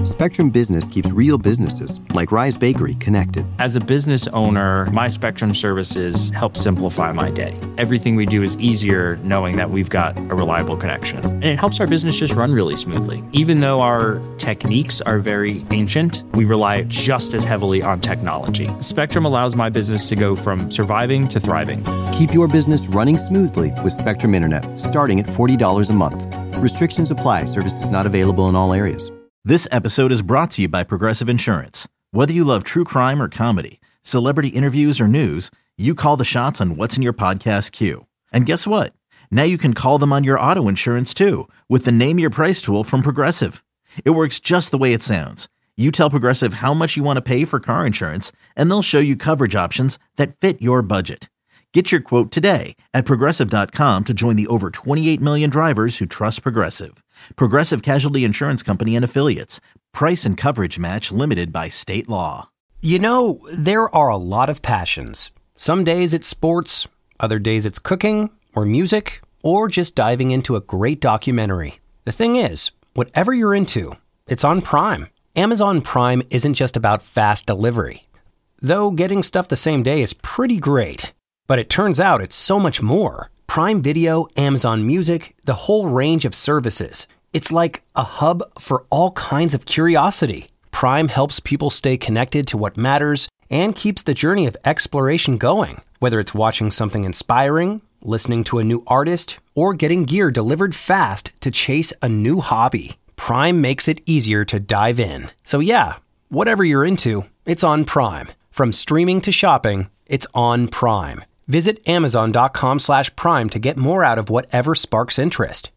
Spectrum Business keeps real businesses, like Rise Bakery, connected. As a business owner, my Spectrum services help simplify my day. Everything we do is easier knowing that we've got a reliable connection. And it helps our business just run really smoothly. Even though our techniques are very ancient, we rely just as heavily on technology. Spectrum allows my business to go from surviving to thriving. Keep your business running smoothly with Spectrum Internet, starting at $40 a month. Restrictions apply. Services not available in all areas. This episode is brought to you by Progressive Insurance. Whether you love true crime or comedy, celebrity interviews or news, you call the shots on what's in your podcast queue. And guess what? Now you can call them on your auto insurance too with the Name Your Price tool from Progressive. It works just the way it sounds. You tell Progressive how much you want to pay for car insurance, and they'll show you coverage options that fit your budget. Get your quote today at Progressive.com to join the over 28 million drivers who trust Progressive. Progressive Casualty Insurance Company and Affiliates. Price and coverage match limited by state law. You know, there are a lot of passions. Some days it's sports, other days it's cooking or music, or just diving into a great documentary. The thing is, whatever you're into, it's on Prime. Amazon Prime isn't just about fast delivery. Though getting stuff the same day is pretty great. But it turns out it's so much more. Prime Video, Amazon Music, the whole range of services. It's like a hub for all kinds of curiosity. Prime helps people stay connected to what matters and keeps the journey of exploration going. Whether it's watching something inspiring, listening to a new artist, or getting gear delivered fast to chase a new hobby, Prime makes it easier to dive in. So yeah, whatever you're into, it's on Prime. From streaming to shopping, it's on Prime. Visit Amazon.com/Prime to get more out of whatever sparks interest.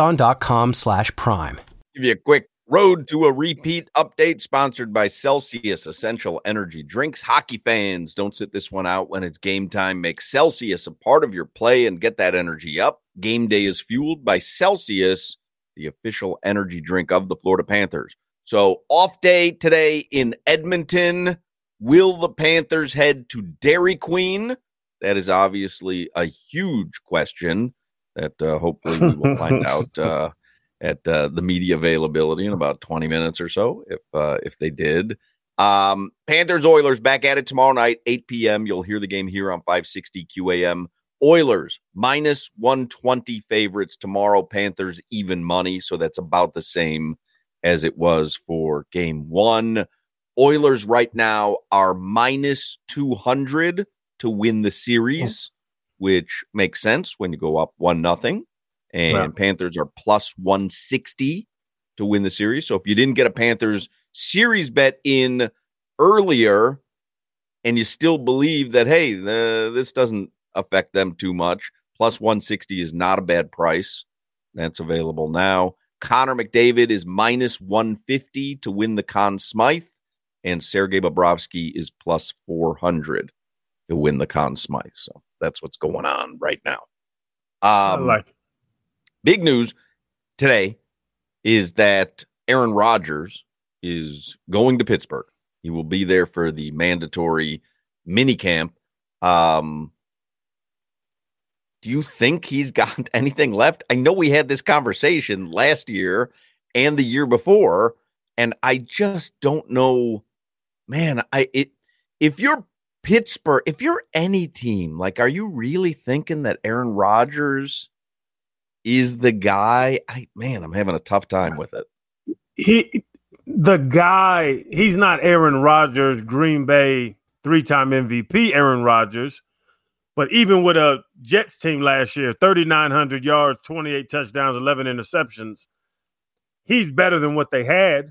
Amazon.com/Prime. Give you a quick road to a repeat update sponsored by Celsius Essential Energy Drinks. Hockey fans, don't sit this one out when it's game time. Make Celsius a part of your play and get that energy up. Game day is fueled by Celsius, the official energy drink of the Florida Panthers. So off day today in Edmonton. Will the Panthers head to Dairy Queen? That is obviously a huge question that hopefully we will find out at the media availability in about 20 minutes or so, if they did. Panthers Oilers back at it tomorrow night, 8 p.m. You'll hear the game here on 560 QAM. Oilers minus 120 favorites tomorrow. Panthers even money, so that's about the same as it was for game one. Oilers right now are minus 200 to win the series, which makes sense when you go up 1-0. And yeah. Panthers are plus 160 to win the series. So if you didn't get a Panthers series bet in earlier and you still believe that, hey, this doesn't affect them too much, plus 160 is not a bad price. That's available now. Connor McDavid is minus 150 to win the Conn Smythe. And Sergei Bobrovsky is plus 400 to win the Conn Smythe. So that's what's going on right now. I like it. Big news today is that Aaron Rodgers is going to Pittsburgh. He will be there for the mandatory minicamp. Do you think he's got anything left? I know we had this conversation last year and the year before, and I just don't know. Man, if you're Pittsburgh, if you're any team, like, are you really thinking that Aaron Rodgers is the guy? I'm having a tough time with it. He's not Aaron Rodgers, Green Bay 3-time MVP Aaron Rodgers, but even with a Jets team last year, 3,900 yards, 28 touchdowns, 11 interceptions, he's better than what they had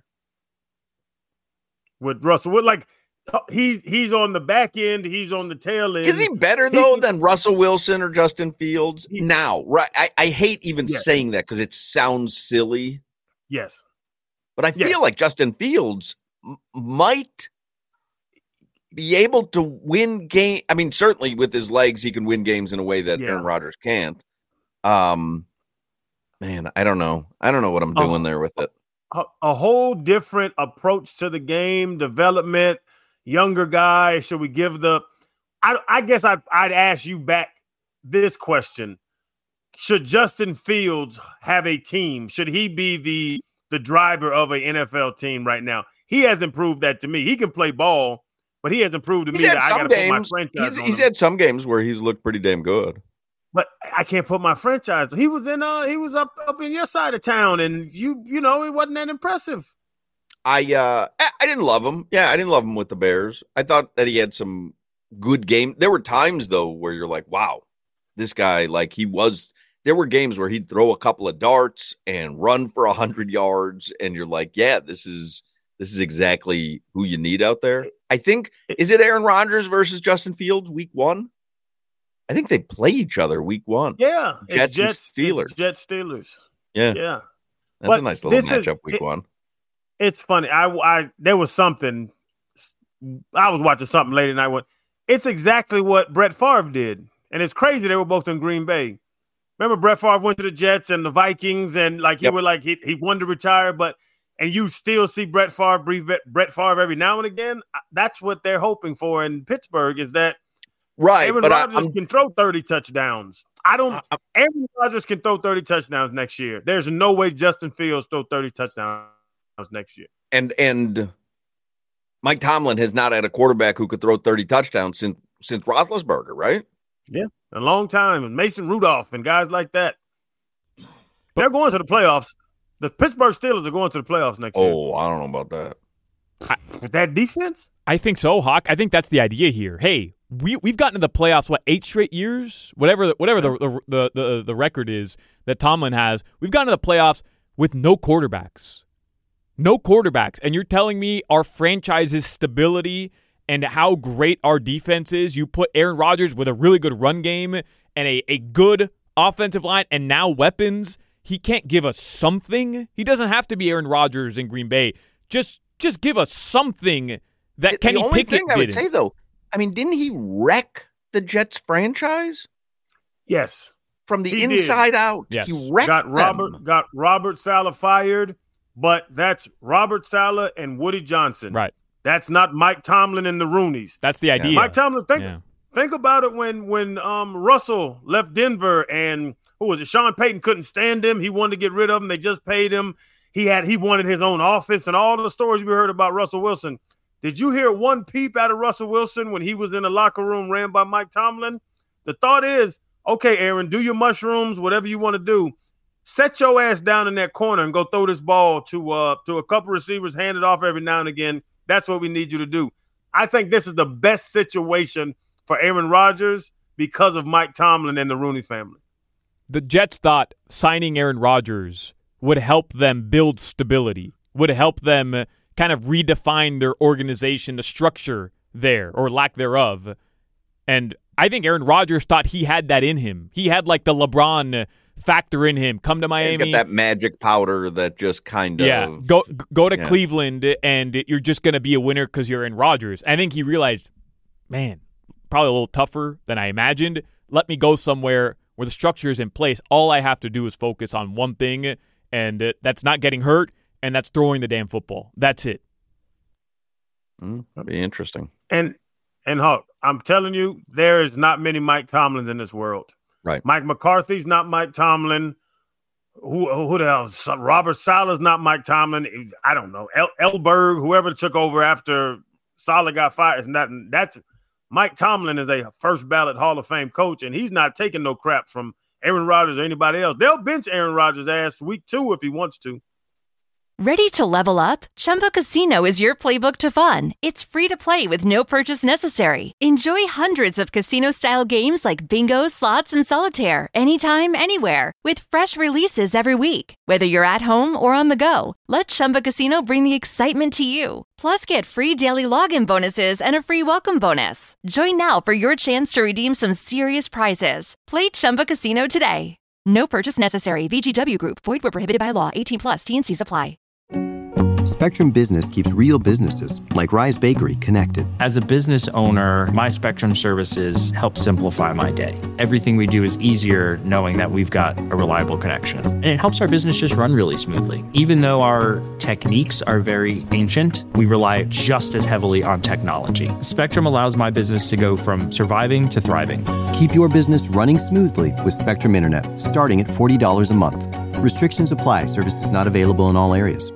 with Russell. Like, he's on the back end, he's on the tail end. Is he better though than Russell Wilson or Justin Fields now? Right? I hate even saying that because it sounds silly. Yes, but I feel like Justin Fields might be able to win game. I mean, certainly with his legs, he can win games in a way that Aaron Rodgers can't. Man, I don't know. I don't know what I'm doing there with it. A whole different approach to the game, development, younger guy. Should we give I guess I'd ask you back this question. Should Justin Fields have a team? Should he be the the driver of an NFL team right now. He hasn't proved that to me. He can play ball, but he hasn't proved to me that I got to put my franchise on him. He's had some games where he's looked pretty damn good. But I can't put my franchise. He was up in your side of town, and you know, it wasn't that impressive. I didn't love him. Yeah, I didn't love him with the Bears. I thought that he had some good game. There were times though where you're like, wow, this guy, like there were games where he'd throw a couple of darts and run for 100 yards, and you're like, yeah, this is exactly who you need out there. I think, is it Aaron Rodgers versus Justin Fields week 1? I think they play each other week 1. Yeah. Jets and Steelers. It's Jets Steelers. Yeah. Yeah. That's a nice little matchup week 1. It's funny. There was something. I was watching something late and I went, it's exactly what Brett Favre did. And it's crazy they were both in Green Bay. Remember Brett Favre went to the Jets and the Vikings and he wanted to retire, and you still see Brett Favre every now and again. That's what they're hoping for in Pittsburgh, is that Aaron Rodgers can throw 30 touchdowns. Aaron Rodgers can throw 30 touchdowns next year. There's no way Justin Fields throw 30 touchdowns next year. And Mike Tomlin has not had a quarterback who could throw 30 touchdowns since Roethlisberger, right? Yeah, a long time. And Mason Rudolph and guys like that. They're going to the playoffs. The Pittsburgh Steelers are going to the playoffs next year. Oh, I don't know about that. With that defense? I think so, Hawk. I think that's the idea here. Hey, we've gotten to the playoffs, 8 straight years? Whatever the record is that Tomlin has. We've gotten to the playoffs with no quarterbacks. No quarterbacks. And you're telling me our franchise's stability and how great our defense is, you put Aaron Rodgers with a really good run game and a good offensive line and now weapons, he can't give us something? He doesn't have to be Aaron Rodgers in Green Bay. Just give us something that Kenny Pickett did. The only thing I would say, though, I mean, didn't he wreck the Jets franchise? Yes. From the inside out. Yes. He wrecked got Robert Saleh fired, but that's Robert Saleh and Woody Johnson. Right. That's not Mike Tomlin and the Rooneys. That's the idea. Mike Tomlin, think about it when Russell left Denver and who was it? Sean Payton couldn't stand him. He wanted to get rid of him. They just paid him. He wanted his own office and all the stories we heard about Russell Wilson. Did you hear one peep out of Russell Wilson when he was in the locker room ran by Mike Tomlin? The thought is, okay, Aaron, do your mushrooms, whatever you want to do. Set your ass down in that corner and go throw this ball to a couple receivers, hand it off every now and again. That's what we need you to do. I think this is the best situation for Aaron Rodgers because of Mike Tomlin and the Rooney family. The Jets thought signing Aaron Rodgers would help them build stability, would help them kind of redefine their organization, the structure there or lack thereof. And I think Aaron Rodgers thought he had that in him. He had like the LeBron factor in him. Come to Miami. He's got that magic powder that just kind of. Go to Cleveland and you're just going to be a winner because you're Aaron Rodgers. I think he realized, man, probably a little tougher than I imagined. Let me go somewhere where the structure is in place. All I have to do is focus on one thing, and that's not getting hurt, and that's throwing the damn football. That's it. That'd be interesting. And Huck, I'm telling you, there is not many Mike Tomlins in this world. Right. Mike McCarthy's not Mike Tomlin. Who the hell? Robert Saleh's not Mike Tomlin. I don't know. Elberg, whoever took over after Saleh got fired, that's Mike Tomlin is a first ballot Hall of Fame coach, and he's not taking no crap from Aaron Rodgers or anybody else. They'll bench Aaron Rodgers' ass week 2 if he wants to. Ready to level up? Chumba Casino is your playbook to fun. It's free to play with no purchase necessary. Enjoy hundreds of casino-style games like bingo, slots, and solitaire anytime, anywhere with fresh releases every week. Whether you're at home or on the go, let Chumba Casino bring the excitement to you. Plus, get free daily login bonuses and a free welcome bonus. Join now for your chance to redeem some serious prizes. Play Chumba Casino today. No purchase necessary. VGW Group. Void where prohibited by law. 18+. T&Cs apply. Spectrum Business keeps real businesses, like Rise Bakery, connected. As a business owner, my Spectrum services help simplify my day. Everything we do is easier knowing that we've got a reliable connection. And it helps our business just run really smoothly. Even though our techniques are very ancient, we rely just as heavily on technology. Spectrum allows my business to go from surviving to thriving. Keep your business running smoothly with Spectrum Internet, starting at $40 a month. Restrictions apply. Services not available in all areas.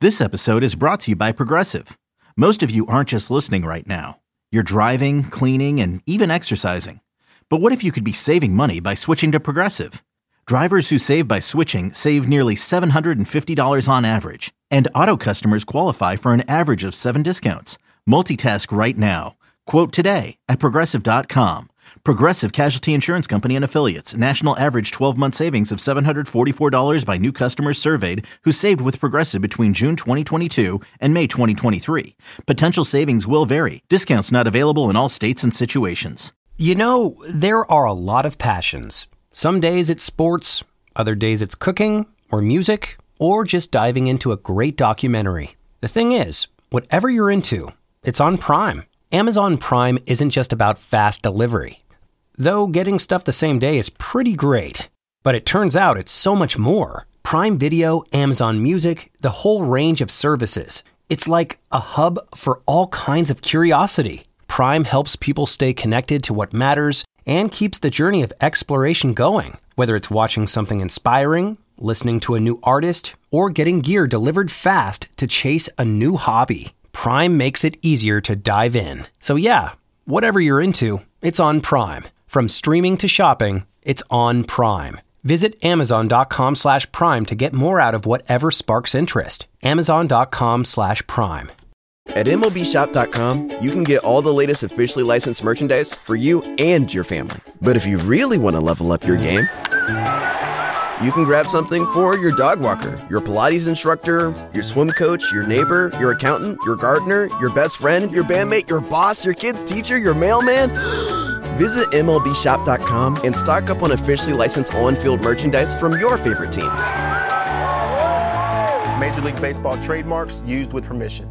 This episode is brought to you by Progressive. Most of you aren't just listening right now. You're driving, cleaning, and even exercising. But what if you could be saving money by switching to Progressive? Drivers who save by switching save nearly $750 on average, and auto customers qualify for an average of 7 discounts. Multitask right now. Quote today at Progressive.com. Progressive Casualty Insurance Company and Affiliates. National average 12-month savings of $744 by new customers surveyed who saved with Progressive between June 2022 and May 2023. Potential savings will vary. Discounts not available in all states and situations. You know, there are a lot of passions. Some days it's sports, other days it's cooking, or music, or just diving into a great documentary. The thing is, whatever you're into, it's on Prime. Amazon Prime isn't just about fast delivery. Though getting stuff the same day is pretty great. But it turns out it's so much more. Prime Video, Amazon Music, the whole range of services. It's like a hub for all kinds of curiosity. Prime helps people stay connected to what matters and keeps the journey of exploration going. Whether it's watching something inspiring, listening to a new artist, or getting gear delivered fast to chase a new hobby, Prime makes it easier to dive in. So yeah, whatever you're into, it's on Prime. From streaming to shopping, it's on Prime. Visit Amazon.com/Prime to get more out of whatever sparks interest. Amazon.com/Prime. At MLBshop.com, you can get all the latest officially licensed merchandise for you and your family. But if you really want to level up your game, you can grab something for your dog walker, your Pilates instructor, your swim coach, your neighbor, your accountant, your gardener, your best friend, your bandmate, your boss, your kid's teacher, your mailman. Visit MLBshop.com and stock up on officially licensed on-field merchandise from your favorite teams. Major League Baseball trademarks used with permission.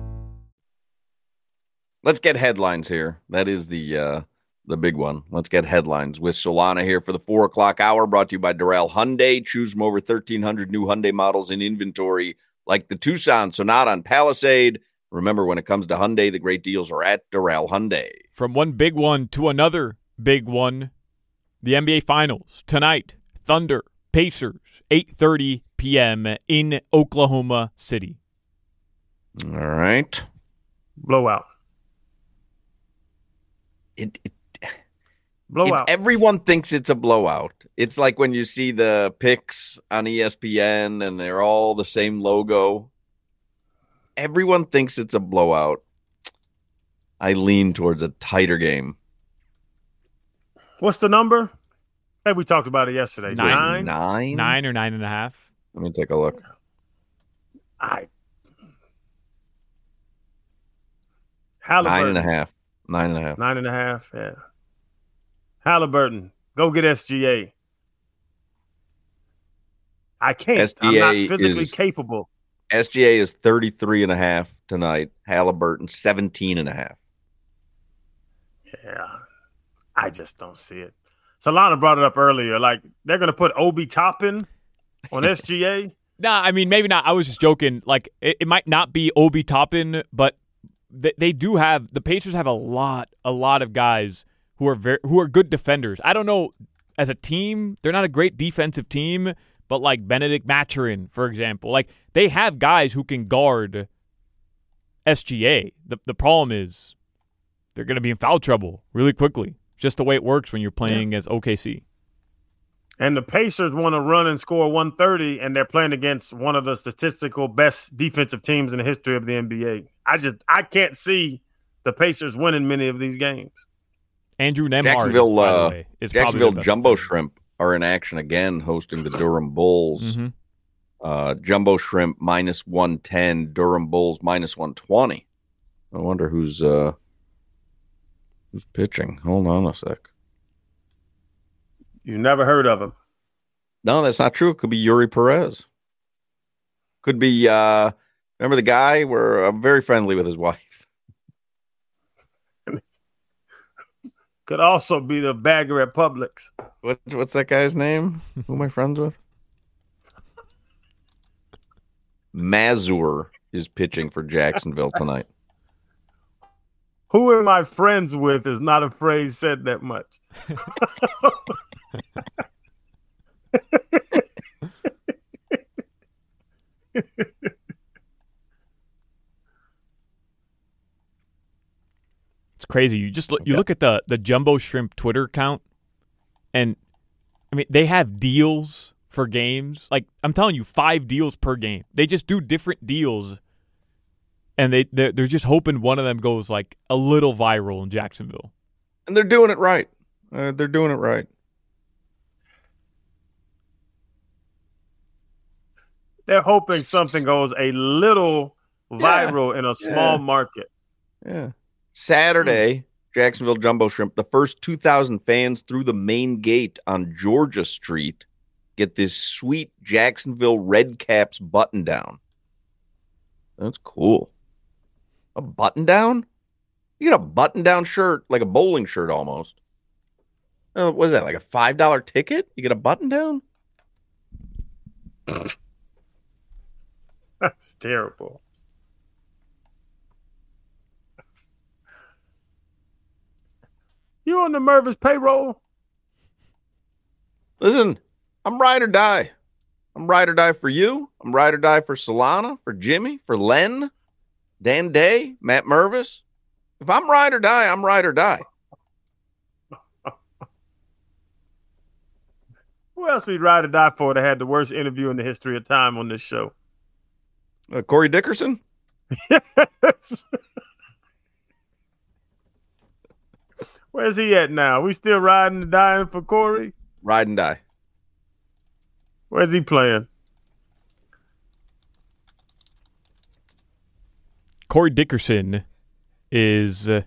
Let's get headlines here. That is the big one. Let's get headlines with Solana here for the 4 o'clock hour, brought to you by Doral Hyundai. Choose from over 1,300 new Hyundai models in inventory, like the Tucson, Sonata, and Palisade. Remember, when it comes to Hyundai, the great deals are at Doral Hyundai. From one big one to another big one, the NBA Finals tonight. Thunder, Pacers, 8:30 p.m. in Oklahoma City. All right. Blowout. Blowout. Everyone thinks it's a blowout. It's like when you see the picks on ESPN and they're all the same logo. Everyone thinks it's a blowout. I lean towards a tighter game. What's the number? Hey, we talked about it yesterday. 9 9 or 9.5. Let me take a look. Halliburton. 9.5. 9.5. 9.5. Yeah. Halliburton, go get SGA. I can't. SGA I'm not physically capable. SGA is 33.5 tonight. Halliburton 17.5. Yeah, I just don't see it. Solana brought it up earlier. Like, they're going to put Obi Toppin on SGA. Nah, I mean, maybe not. I was just joking. Like, it might not be Obi Toppin, but they do have – the Pacers have a lot of guys who are good defenders. I don't know, as a team, they're not a great defensive team, but like Benedict Mathurin, for example. Like, they have guys who can guard SGA. The problem is they're going to be in foul trouble really quickly. Just the way it works when you're playing as OKC. And the Pacers want to run and score 130, and they're playing against one of the statistical best defensive teams in the history of the NBA. I can't see the Pacers winning many of these games. Andrew Nembhard, by the way, is Jacksonville Jumbo Shrimp are in action again, hosting the Durham Bulls. Mm-hmm. Jumbo Shrimp minus 110, Durham Bulls minus 120. I wonder who's pitching. Hold on a sec. You never heard of him? No, that's not true. It could be Yuri Perez. Could be, remember the guy? We're very friendly with his wife. Could also be the bagger at Publix. What's that guy's name? Who am I friends with? Mazur is pitching for Jacksonville tonight. Who am I friends with is not a phrase said that much. crazy. You look at the Jumbo Shrimp Twitter account, and I mean they have deals for games. Like I'm telling you, 5 deals per game. They just do different deals, and they're just hoping one of them goes like a little viral in Jacksonville. And they're doing it right. They're doing it right. They're hoping something goes a little viral in a small market. Yeah. Saturday, Jacksonville Jumbo Shrimp, the first 2,000 fans through the main gate on Georgia Street get this sweet Jacksonville Red Caps button down. That's cool. A button down? You get a button down shirt, like a bowling shirt almost. What is that, like a $5 ticket? You get a button down? That's terrible. You on the Mervis payroll? Listen, I'm ride or die. I'm ride or die for you. I'm ride or die for Solana, for Jimmy, for Len, Dan Day, Matt Mervis. If I'm ride or die, I'm ride or die. Who else we'd ride or die for that had the worst interview in the history of time on this show? Corey Dickerson? Yes. Where's he at now? We still riding and dying for Corey? Ride and die. Where's he playing? Corey Dickerson is a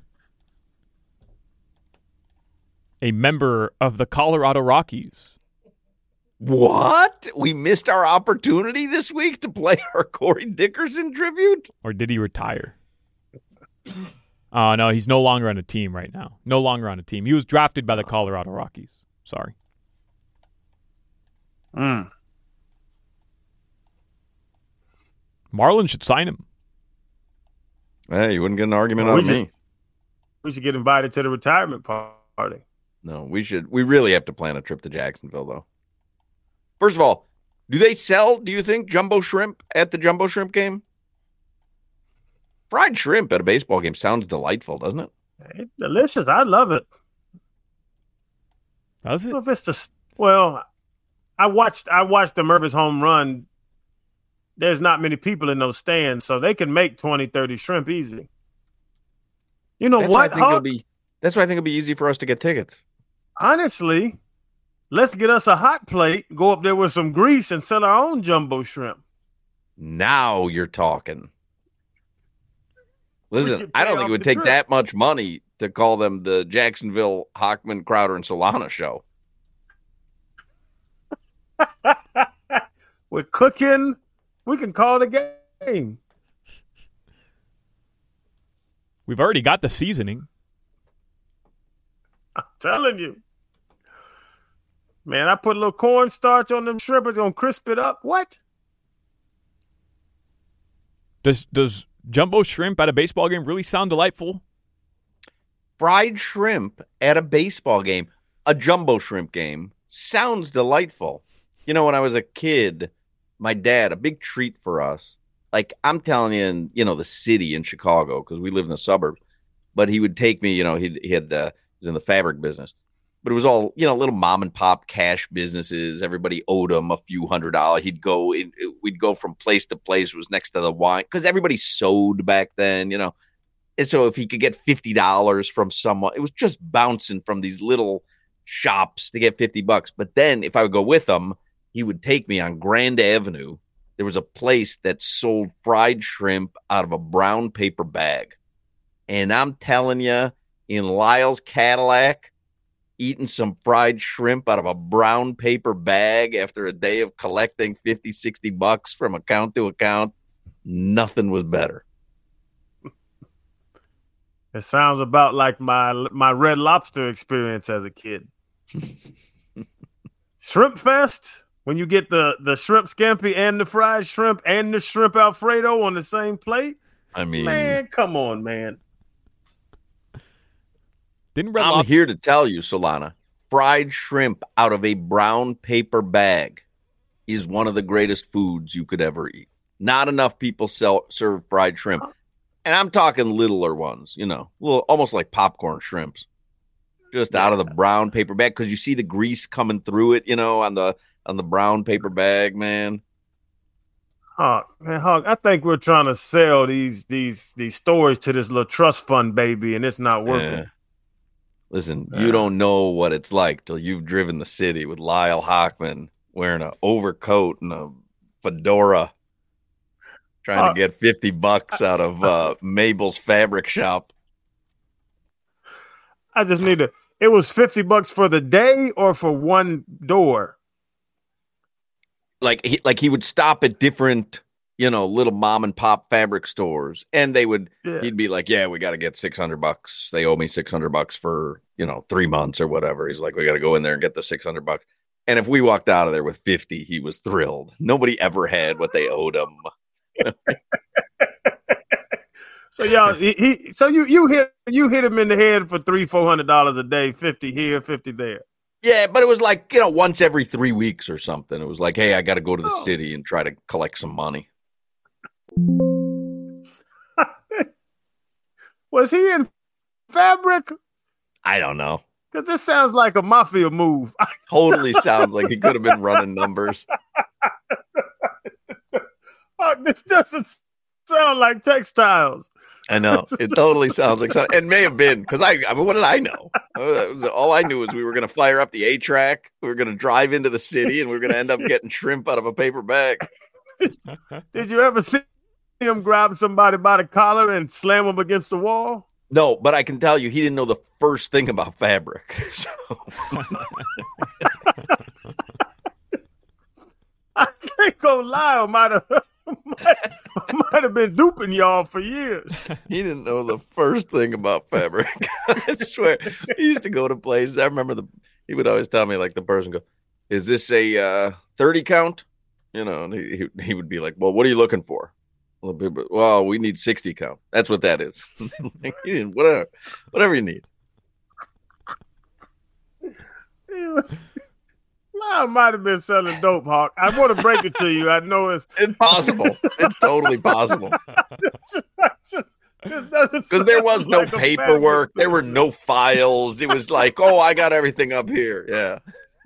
member of the Colorado Rockies. What? We missed our opportunity this week to play our Corey Dickerson tribute? Or did he retire? No, he's no longer on a team right now. No longer on a team. He was drafted by the Colorado Rockies. Sorry. Marlins should sign him. Hey, you wouldn't get an argument out of me. We should get invited to the retirement party. No, we should. We really have to plan a trip to Jacksonville, though. First of all, do they sell, do you think, jumbo shrimp at the Jumbo Shrimp game? Fried shrimp at a baseball game sounds delightful, doesn't it? It's delicious. I love it. Does it? I watched the Mervis home run. There's not many people in those stands, so they can make 20, 30 shrimp easy. You know what? That's why I think it'll be easy for us to get tickets. Honestly, let's get us a hot plate, go up there with some grease, and sell our own jumbo shrimp. Now you're talking. Listen, I don't think it would take that much money to call them the Jacksonville Hockman, Crowder, and Solana show. We're cooking. We can call it a game. We've already got the seasoning. I'm telling you. Man, I put a little cornstarch on them shrimp. It's going to crisp it up. What? Does jumbo shrimp at a baseball game really sound delightful? Fried shrimp at a baseball game, a jumbo shrimp game, sounds delightful. You know, when I was a kid, my dad, a big treat for us, like I'm telling you, in, the city in Chicago, because we live in the suburbs, but he would take me, he was in the fabric business, but it was all, little mom and pop cash businesses. Everybody owed him a few $100s. We'd go from place to place. It was next to the wine because everybody sewed back then, And so if he could get $50 from someone, it was just bouncing from these little shops to get $50. But then if I would go with him, he would take me on Grand Avenue. There was a place that sold fried shrimp out of a brown paper bag. And I'm telling you, in Lyle's Cadillac, eating some fried shrimp out of a brown paper bag after a day of collecting $50-$60 from account to account, nothing was better. It sounds about like my Red Lobster experience as a kid. Shrimp Fest, when you get the shrimp scampi and the fried shrimp and the shrimp Alfredo on the same plate. I mean, man, come on, man. I'm here to tell you, Solana, fried shrimp out of a brown paper bag is one of the greatest foods you could ever eat. Not enough people serve fried shrimp. And I'm talking littler ones, little, almost like popcorn shrimps, just out of the brown paper bag because you see the grease coming through it, on the brown paper bag, man. Hawk, I think we're trying to sell these stories to this little trust fund baby, and it's not working. Listen, you don't know what it's like till you've driven the city with Lyle Hockman wearing an overcoat and a fedora, trying to get $50 out of Mabel's fabric shop. I just need to. It was $50 for the day or for one door. Like he would stop at different, little mom and pop fabric stores, and he'd be like, "Yeah, we got to get $600. They owe me $600 for 3 months or whatever." He's like, "We got to go in there and get the $600." And if we walked out of there with 50, he was thrilled. Nobody ever had what they owed him. So y'all, you hit him in the head for $300-$400 a day, 50 here, 50 there. Yeah, but it was like, once every 3 weeks or something. It was like, hey, I got to go to the city and try to collect some money. Was he in fabric? I don't know. Because this sounds like a mafia move. Totally sounds like he could have been running numbers. This doesn't sound like textiles. I know. It totally sounds like something. It may have been because I mean, what did I know? All I knew is we were going to fire up the A-track. We were going to drive into the city, and we were going to end up getting shrimp out of a paper bag. Did you ever see him grab somebody by the collar and slam him against the wall? No, but I can tell you he didn't know the first thing about fabric. So. I can't go lie. Might have been duping y'all for years. He didn't know the first thing about fabric. I swear. He used to go to places. I remember he would always tell me, like, the person go, "Is this a 30 count?" And he would be like, "Well, what are you looking for?" "Well, we need 60 count." That's what that is. Whatever you need. I might have been selling dope, Hawk. I want to break it to you. I know it's possible. It's totally possible. Because there was no paperwork. There were no files. It was like, oh, I got everything up here. Yeah.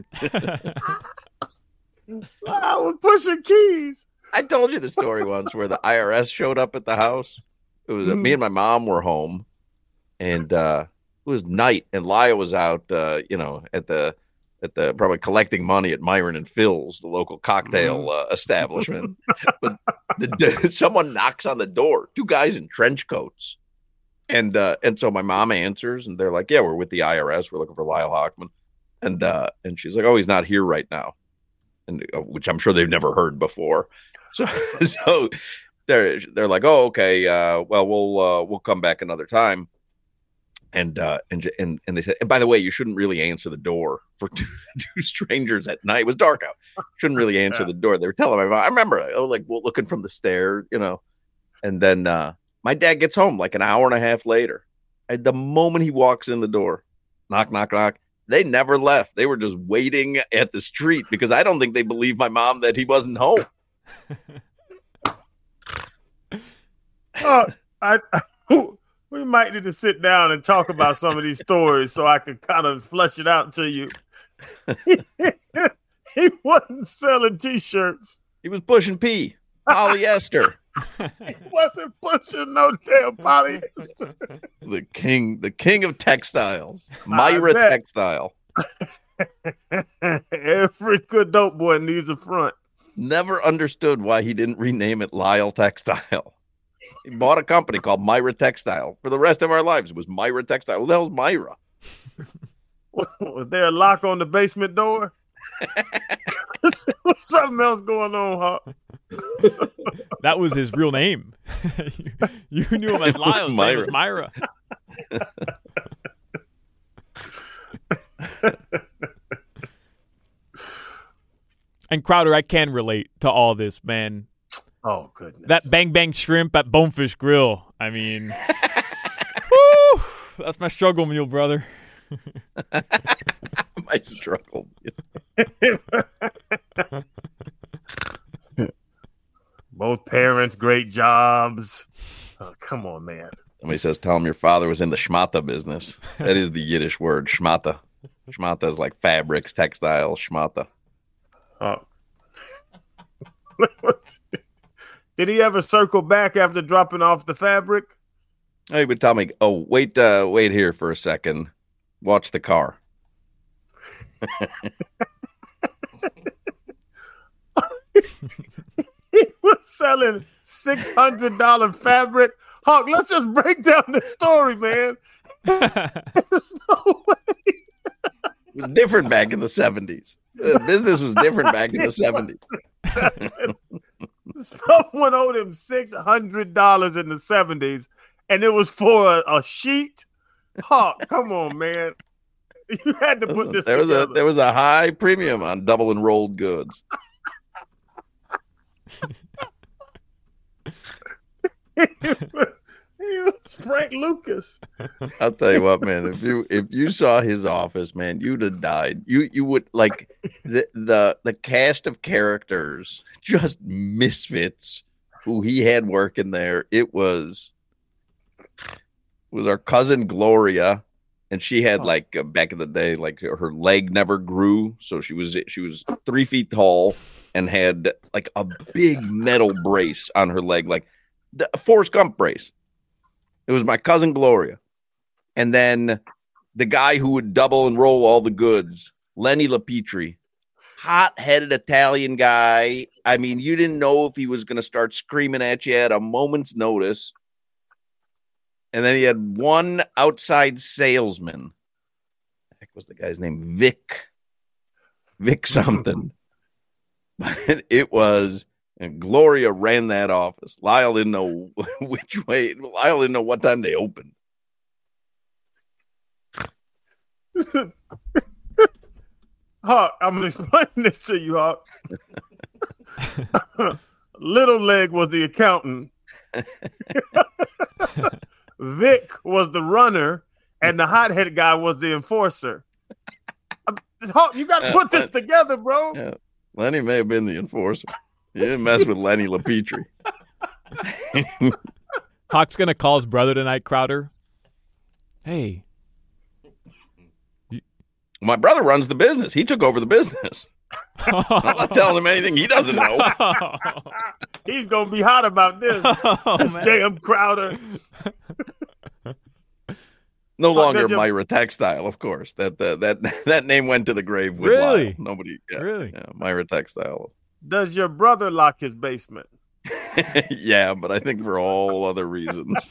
I was pushing keys. I told you the story once where the IRS showed up at the house. It was me and my mom were home, and it was night, and Lyle was out, at the probably collecting money at Myron and Phil's, the local cocktail establishment. But someone knocks on the door, 2 guys in trench coats. And so my mom answers, and they're like, "Yeah, we're with the IRS. We're looking for Lyle Hockman." And she's like, "Oh, he's not here right now." And which I'm sure they've never heard before. So they're like, "Oh, okay. Well, we'll come back another time." And they said, and by the way, you shouldn't really answer the door for two strangers at night. It was dark out. Shouldn't really answer the door. They were telling my mom. I remember, looking from the stair, And then my dad gets home like an hour and a half later. And the moment he walks in the door, knock, knock, knock. They never left. They were just waiting at the street because I don't think they believed my mom that he wasn't home. We might need to sit down and talk about some of these stories so I can kind of flush it out to you. He wasn't selling T-shirts. He was pushing polyester. He wasn't pushing no damn polyester. The king of textiles, Myra Textile. Every good dope boy needs a front. Never understood why he didn't rename it Lyle Textile. He bought a company called Myra Textile. For the rest of our lives, it was Myra Textile. Who the hell's Myra? Was there a lock on the basement door? Was something else going on, Hawk? That was his real name. You knew him as Lyle. His name was Myra. And Crowder, I can relate to all this, man. Oh, goodness. That Bang Bang Shrimp at Bonefish Grill. I mean, woo, that's my struggle meal, brother. My struggle meal. Both parents, great jobs. Come on, man. Somebody says, tell him your father was in the schmata business. That is the Yiddish word, schmata. Schmata is like fabrics, textiles, schmata. Oh. Did he ever circle back after dropping off the fabric? He would tell me, oh, wait here for a second. Watch the car. He was selling $600 fabric. Hawk, let's just break down the story, man. There's no way. It was different back in the 70s. Business was different back in the 70s. Someone owed him $600 in the 70s, and it was for a sheet. Hawk, come on, man. You had to put this together. There was a high premium on double enrolled goods. He was Frank Lucas. I'll tell you what, man. If you saw his office, man, you'd have died. You would like the cast of characters, just misfits who he had working there. It was our cousin Gloria, and she had like back in the day, like her leg never grew, so she was 3 feet tall and had like a big metal brace on her leg, like the Forrest Gump brace. It was my cousin Gloria. And then the guy who would double and roll all the goods, Lenny LaPetri, hot-headed Italian guy. I mean, you didn't know if he was going to start screaming at you at a moment's notice. And then he had one outside salesman. What the heck was the guy's name? Vic something. But it was... And Gloria ran that office. Lyle didn't know which way. Lyle didn't know what time they opened. Hawk, I'm going to explain this to you, Hawk. Little Leg was the accountant. Vic was the runner, and the hot-headed guy was the enforcer. Hawk, you got to put this together, bro. Yeah. Lenny may have been the enforcer. You didn't mess with Lenny LaPetri. Hawk's going to call his brother tonight, Crowder. Hey. My brother runs the business. He took over the business. I'm not telling him anything he doesn't know. He's going to be hot about this. This damn Crowder. No longer Myra Textile, of course. That name went to the grave with really? Lyle. Nobody. Yeah, really? Yeah, Myra Textile. Does your brother lock his basement? Yeah, but I think for all other reasons.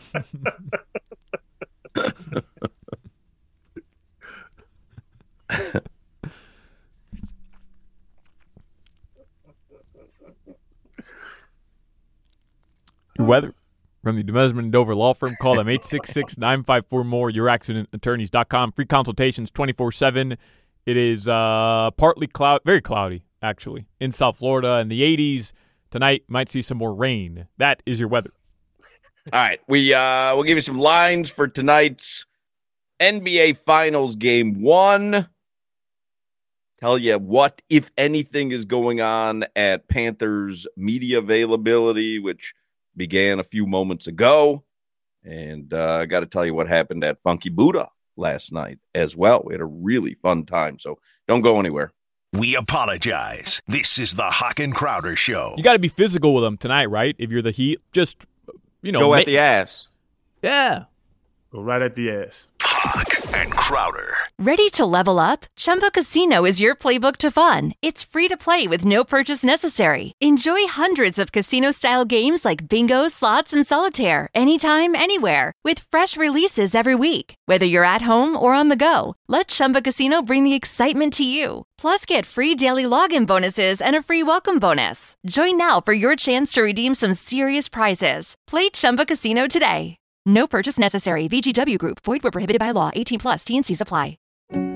Your weather from the Demesman Dover Law Firm. Call them 866-954-MORE, youraccidentattorneys.com. Free consultations 24/7. It is partly very cloudy, actually, in South Florida in the 80s. Tonight, might see some more rain. That is your weather. All right. We'll give you some lines for tonight's NBA Finals Game 1. Tell you what, if anything, is going on at Panthers media availability, which began a few moments ago. And I got to tell you what happened at Funky Buddha last night as well. We had a really fun time, so don't go anywhere. We apologize. This is the Hawk and Crowder Show. You got to be physical with them tonight, right? If you're the Heat, just, go at the ass. Yeah. Go right at the ass. Hawk and Crowder. Ready to level up? Chumba Casino is your playbook to fun. It's free to play with no purchase necessary. Enjoy hundreds of casino-style games like bingo, slots, and solitaire anytime, anywhere with fresh releases every week. Whether you're at home or on the go, let Chumba Casino bring the excitement to you. Plus, get free daily login bonuses and a free welcome bonus. Join now for your chance to redeem some serious prizes. Play Chumba Casino today. No purchase necessary. VGW Group. Void where prohibited by law. 18+. T&Cs apply.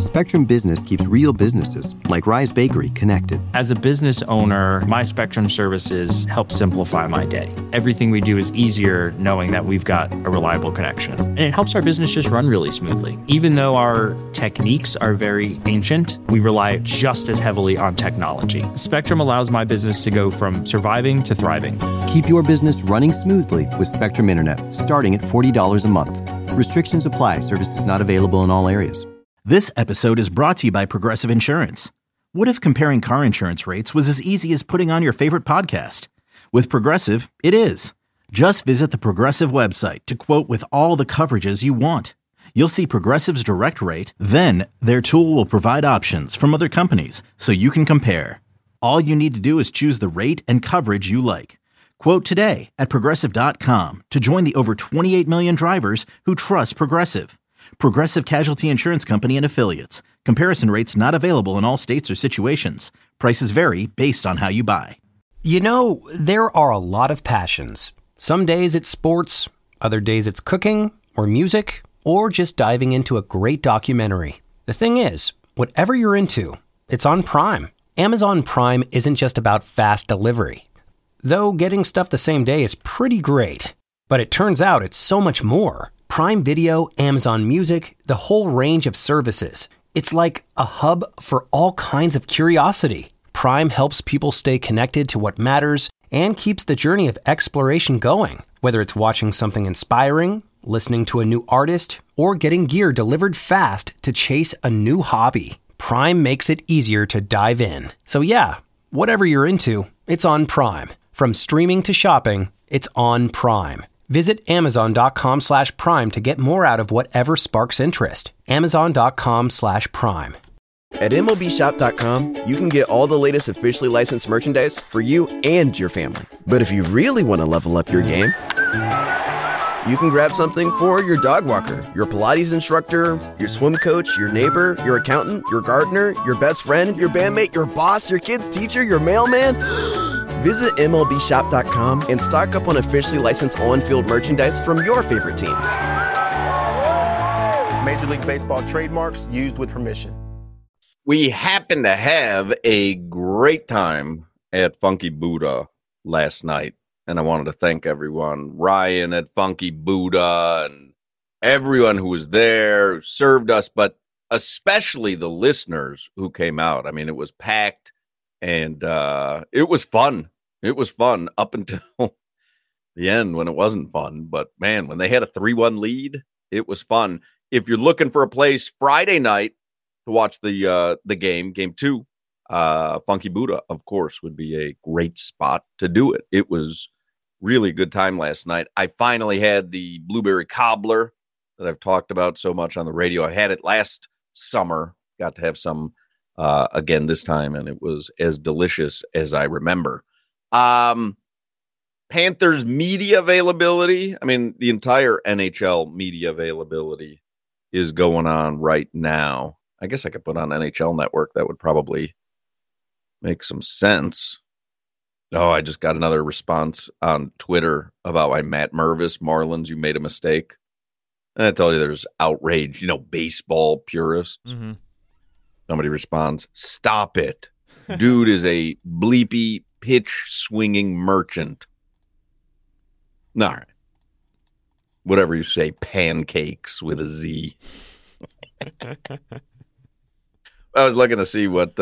Spectrum Business keeps real businesses, like Rise Bakery, connected. As a business owner, my Spectrum services help simplify my day. Everything we do is easier knowing that we've got a reliable connection. And it helps our business just run really smoothly. Even though our techniques are very ancient, we rely just as heavily on technology. Spectrum allows my business to go from surviving to thriving. Keep your business running smoothly with Spectrum Internet, starting at $40 a month. Restrictions apply. Services not available in all areas. This episode is brought to you by Progressive Insurance. What if comparing car insurance rates was as easy as putting on your favorite podcast? With Progressive, it is. Just visit the Progressive website to quote with all the coverages you want. You'll see Progressive's direct rate, then their tool will provide options from other companies so you can compare. All you need to do is choose the rate and coverage you like. Quote today at Progressive.com to join the over 28 million drivers who trust Progressive. Progressive Casualty Insurance Company and Affiliates. Comparison rates not available in all states or situations. Prices vary based on how you buy. You know, there are a lot of passions. Some days it's sports, other days it's cooking or music, or just diving into a great documentary. The thing is, whatever you're into, it's on Prime. Amazon Prime isn't just about fast delivery. Though getting stuff the same day is pretty great. But it turns out it's so much more. Prime Video, Amazon Music, the whole range of services. It's like a hub for all kinds of curiosity. Prime helps people stay connected to what matters and keeps the journey of exploration going. Whether it's watching something inspiring, listening to a new artist, or getting gear delivered fast to chase a new hobby, Prime makes it easier to dive in. So yeah, whatever you're into, it's on Prime. From streaming to shopping, it's on Prime. Visit Amazon.com/Prime to get more out of whatever sparks interest. Amazon.com/Prime. At MLBshop.com, you can get all the latest officially licensed merchandise for you and your family. But if you really want to level up your game, you can grab something for your dog walker, your Pilates instructor, your swim coach, your neighbor, your accountant, your gardener, your best friend, your bandmate, your boss, your kid's teacher, your mailman. Visit MLBshop.com and stock up on officially licensed on-field merchandise from your favorite teams. Major League Baseball trademarks used with permission. We happened to have a great time at Funky Buddha last night, and I wanted to thank everyone, Ryan at Funky Buddha, and everyone who was there, who served us, but especially the listeners who came out. I mean, it was packed, and it was fun. It was fun up until the end when it wasn't fun. But, man, when they had a 3-1 lead, it was fun. If you're looking for a place Friday night to watch the game 2, Funky Buddha, of course, would be a great spot to do it. It was really a good time last night. I finally had the blueberry cobbler that I've talked about so much on the radio. I had it last summer, got to have some again this time, and it was as delicious as I remember. Panthers media availability. I mean, the entire NHL media availability is going on right now. I guess I could put on NHL Network. That would probably make some sense. Oh, I just got another response on Twitter about why Matt Mervis, Marlins, you made a mistake. And I tell you, there's outrage, baseball purists. Mm-hmm. Somebody responds, stop it. Dude is a bleepy pitch swinging merchant. All right. Whatever you say, pancakes with a Z. I was looking to see what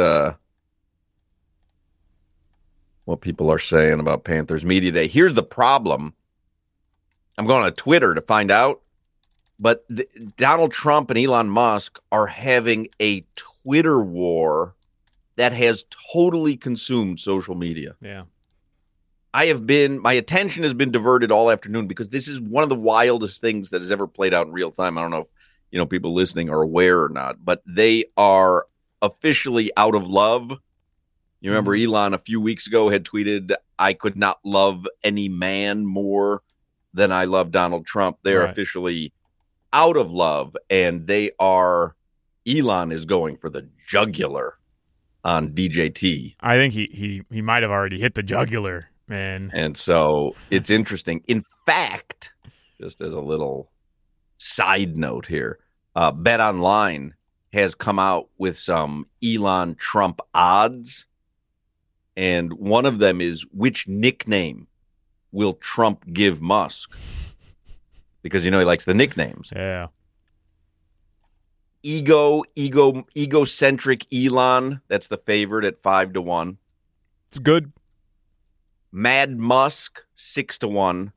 people are saying about Panthers Media Day. Here's the problem. I'm going to Twitter to find out, but Donald Trump and Elon Musk are having a Twitter war that has totally consumed social media. Yeah. My attention has been diverted all afternoon because this is one of the wildest things that has ever played out in real time. I don't know if, people listening are aware or not, but they are officially out of love. You remember Elon a few weeks ago had tweeted, I could not love any man more than I love Donald Trump. They're officially out of love, and Elon is going for the jugular on DJT. I think he might have already hit the jugular, man. And so it's interesting. In fact, just as a little side note here, Bet Online has come out with some Elon Trump odds. And one of them is, which nickname will Trump give Musk? Because, he likes the nicknames. Yeah. Egocentric Elon. That's the favorite at 5-1. It's good. Mad Musk, 6-1.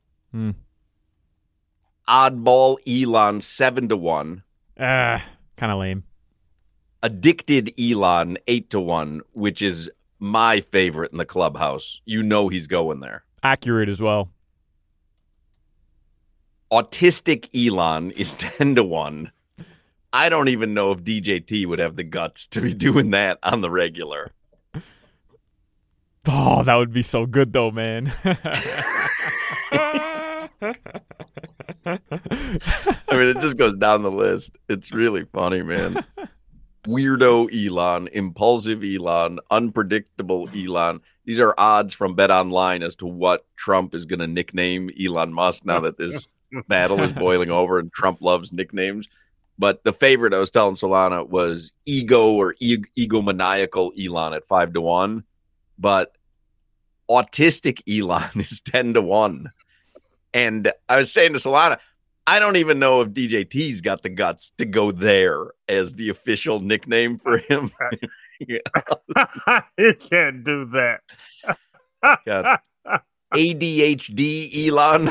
Oddball Elon, 7-1. Kind of lame. Addicted Elon, 8-1, which is my favorite in the clubhouse. He's going there. Accurate as well. Autistic Elon is 10-1. I don't even know if DJT would have the guts to be doing that on the regular. Oh, that would be so good, though, man. It just goes down the list. It's really funny, man. Weirdo Elon, impulsive Elon, unpredictable Elon. These are odds from Bet Online as to what Trump is going to nickname Elon Musk now that this battle is boiling over and Trump loves nicknames. But the favorite, I was telling Solana, was egomaniacal Elon at 5-1. But autistic Elon is 10-1. And I was saying to Solana, I don't even know if DJT's got the guts to go there as the official nickname for him. You can't do that. ADHD Elon.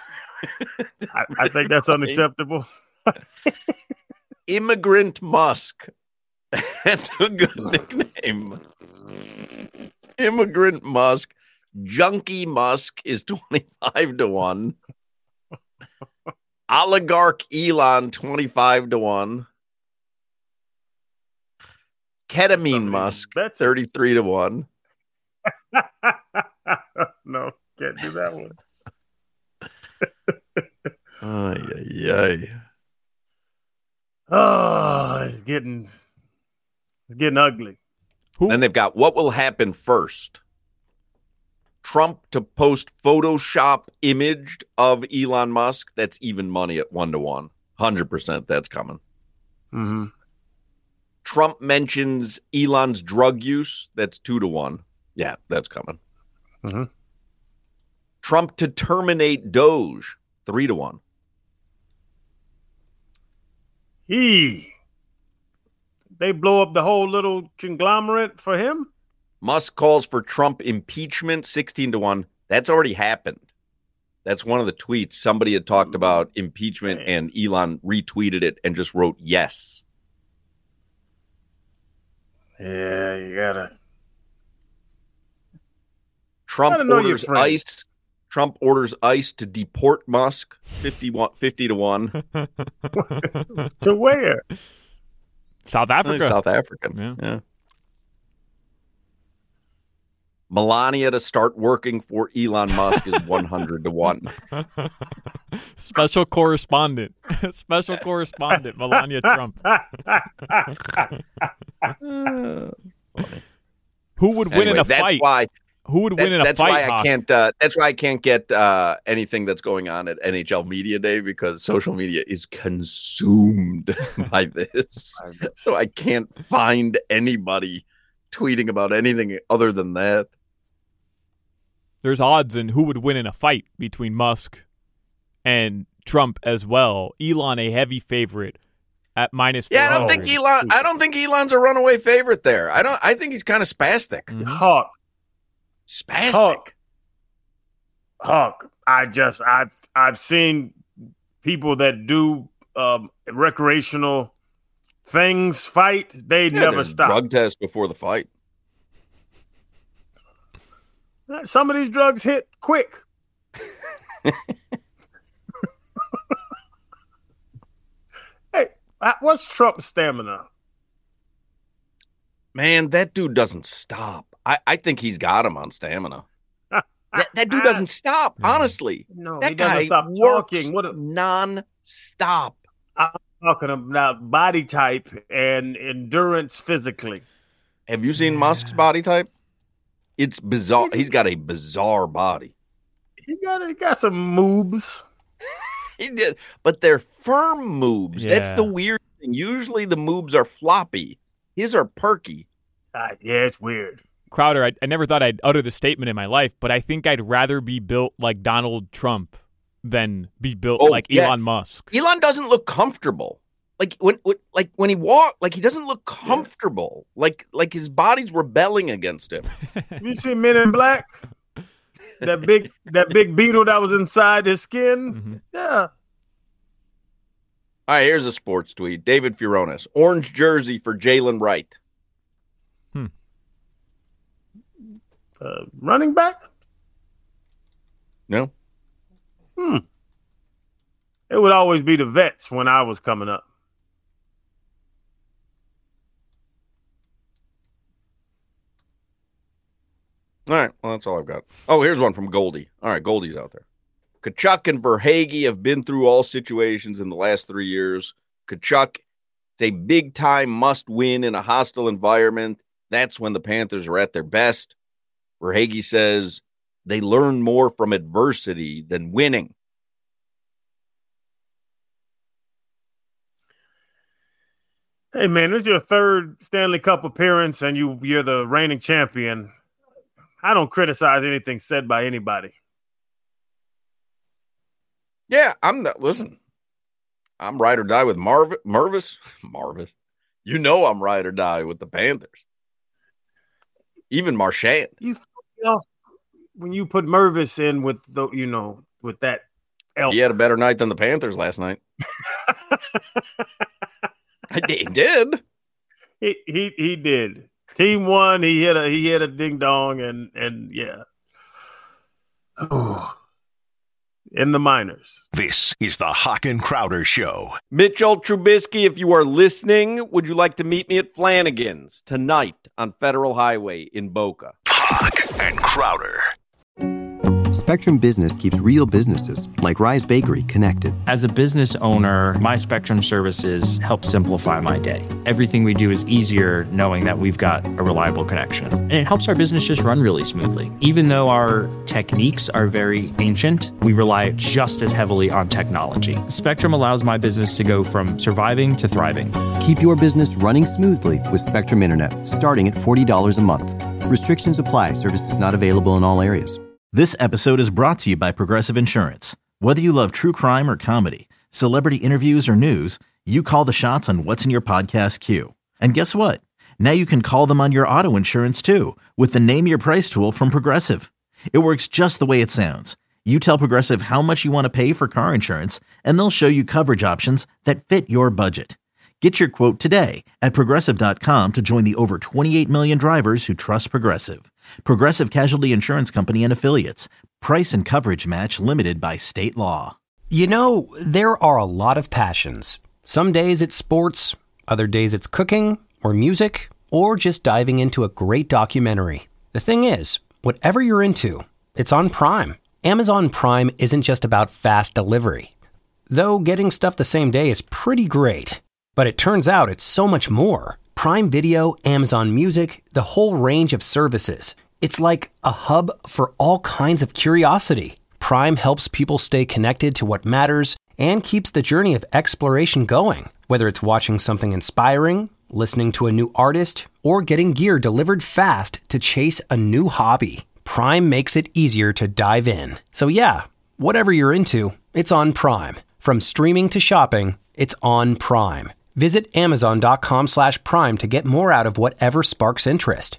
I think that's unacceptable. Immigrant Musk. That's a good nickname. Immigrant Musk. Junkie Musk is 25-1. Oligarch Elon, 25-1. Ketamine Musk, 33-1. No, can't do that one. Oh, it's getting ugly. Then they've got what will happen first. Trump to post Photoshop image of Elon Musk. That's even money at 1-1. 100% that's coming. Mm-hmm. Trump mentions Elon's drug use. That's 2-1. Yeah, that's coming. Mm-hmm. Trump to terminate Doge. 3-1. They blow up the whole little conglomerate for him? Musk calls for Trump impeachment, 16-1. That's already happened. That's one of the tweets. Somebody had talked about impeachment, and Elon retweeted it and just wrote yes. Yeah, you gotta. Trump orders ICE to deport Musk, 50-1. To where? South Africa. South Africa. Yeah. Melania to start working for Elon Musk is 100-1. Special correspondent. Melania Trump. Who would win in a fight? Who would win in a fight? That's why I can't get anything that's going on at NHL Media Day, because social media is consumed by this. So I can't find anybody tweeting about anything other than that. There's odds in who would win in a fight between Musk and Trump as well. Elon a heavy favorite at -400. Yeah, I don't think Elon's a runaway favorite there. I think he's kind of spastic. Mm-hmm. Hawk. Spastic. Hawk. I've seen people that do recreational things fight. They never stop. Drug test before the fight. Some of these drugs hit quick. Hey, what's Trump's stamina? Man, that dude doesn't stop. I think he's got him on stamina. That dude doesn't stop, honestly. No, that he doesn't stop talking. Non-stop. I'm talking about body type and endurance physically. Have you seen Musk's body type? It's bizarre. He's got a bizarre body. He got some moves. He did, but they're firm moves. Yeah. That's the weird interesting. Usually the moves are floppy. His are perky. Yeah, it's weird. Crowder, I never thought I'd utter this statement in my life, but I think I'd rather be built like Donald Trump than be built like Elon Musk. Elon doesn't look comfortable. Like when he walks, like he doesn't look comfortable. Like his body's rebelling against him. You see Men in Black? That big beetle that was inside his skin? Mm-hmm. Yeah. All right, here's a sports tweet. David Furones. Orange jersey for Jalen Wright. Running back? No. It would always be the vets when I was coming up. All right, well, that's all I've got. Oh, here's one from Goldie. All right, Goldie's out there. Kachuk and Verhaeghe have been through all situations in the last 3 years. Kachuk, it's a big-time must-win in a hostile environment. That's when the Panthers are at their best. Verhaeghe says they learn more from adversity than winning. Hey, man, this is your third Stanley Cup appearance, and you're the reigning champion. I don't criticize anything said by anybody. Yeah, listen, I'm ride or die with Mervis. You know I'm ride or die with the Panthers. Even Marchand. When you put Mervis in with with that elk. He had a better night than the Panthers last night. He did. He did. Team won. He hit a ding dong and yeah. Oh. In the minors. This is the Hawk and Crowder Show. Mitchell Trubisky, if you are listening, would you like to meet me at Flanagan's tonight on Federal Highway in Boca? Hawk and Crowder. Spectrum Business keeps real businesses, like Rise Bakery, connected. As a business owner, my Spectrum services help simplify my day. Everything we do is easier knowing that we've got a reliable connection. And it helps our business just run really smoothly. Even though our techniques are very ancient, we rely just as heavily on technology. Spectrum allows my business to go from surviving to thriving. Keep your business running smoothly with Spectrum Internet, starting at $40 a month. Restrictions apply. Services not available in all areas. This episode is brought to you by Progressive Insurance. Whether you love true crime or comedy, celebrity interviews or news, you call the shots on what's in your podcast queue. And guess what? Now you can call them on your auto insurance too with the Name Your Price tool from Progressive. It works just the way it sounds. You tell Progressive how much you want to pay for car insurance, and they'll show you coverage options that fit your budget. Get your quote today at Progressive.com to join the over 28 million drivers who trust Progressive. Progressive Casualty Insurance Company and Affiliates. Price and coverage match limited by state law. You know, there are a lot of passions. Some days it's sports, other days it's cooking or music, or just diving into a great documentary. The thing is, whatever you're into, it's on Prime. Amazon Prime isn't just about fast delivery. Though getting stuff the same day is pretty great. But it turns out it's so much more. Prime Video, Amazon Music, the whole range of services. It's like a hub for all kinds of curiosity. Prime helps people stay connected to what matters and keeps the journey of exploration going. Whether it's watching something inspiring, listening to a new artist, or getting gear delivered fast to chase a new hobby, Prime makes it easier to dive in. So yeah, whatever you're into, it's on Prime. From streaming to shopping, it's on Prime. Visit Amazon.com/Prime to get more out of whatever sparks interest.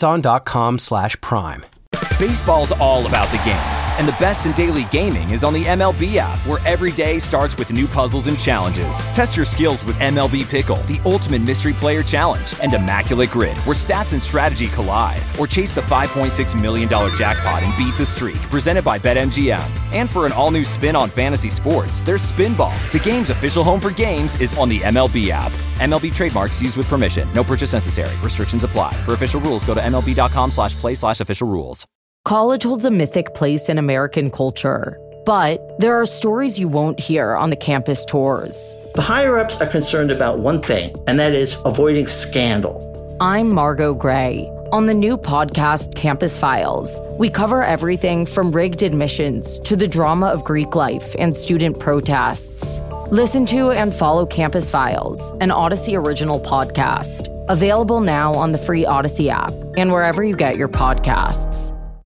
Amazon.com/Prime. Baseball's all about the games, and the best in daily gaming is on the MLB app, where every day starts with new puzzles and challenges. Test your skills with MLB Pickle, the ultimate mystery player challenge, and Immaculate Grid, where stats and strategy collide. Or chase the $5.6 million jackpot and beat the streak, presented by BetMGM. And for an all-new spin on fantasy sports, there's Spinball. The game's official home for games is on the MLB app. MLB trademarks used with permission. No purchase necessary. Restrictions apply. For official rules, go to MLB.com/play/official rules. College holds a mythic place in American culture, but there are stories you won't hear on the campus tours. The higher-ups are concerned about one thing, and that is avoiding scandal. I'm Margot Gray. On the new podcast, Campus Files, we cover everything from rigged admissions to the drama of Greek life and student protests. Listen to and follow Campus Files, an Odyssey original podcast. Available now on the free Odyssey app and wherever you get your podcasts.